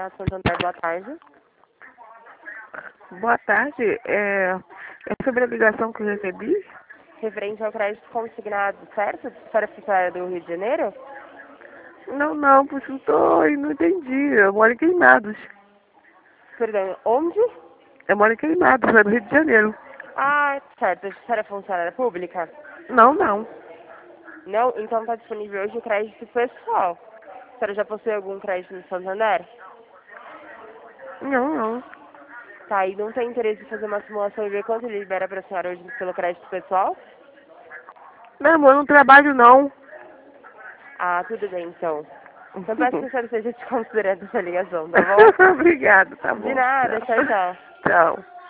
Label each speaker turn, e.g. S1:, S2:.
S1: Renato Santander, boa tarde.
S2: Boa tarde. É sobre a ligação que eu recebi?
S1: Referente ao crédito consignado, certo? Para a fichária do Rio de Janeiro?
S2: Não, por isso não entendi. Eu moro em Queimados.
S1: Perdão, onde?
S2: Eu moro em Queimados, é no Rio de Janeiro.
S1: Ah, certo. Para funcionária pública?
S2: Não.
S1: Não? Então está disponível hoje o crédito pessoal. A senhora já possui algum crédito no Santander?
S2: Não.
S1: Tá, e não tem interesse em fazer uma simulação e ver quanto ele libera para a senhora hoje pelo crédito pessoal?
S2: Não, amor, eu não trabalho não.
S1: Ah, tudo bem, então. Então peço que a senhora esteja desconsiderando essa ligação, tá bom?
S2: Obrigada, tá
S1: De
S2: bom.
S1: nada, tchau, tchau.
S2: Tchau.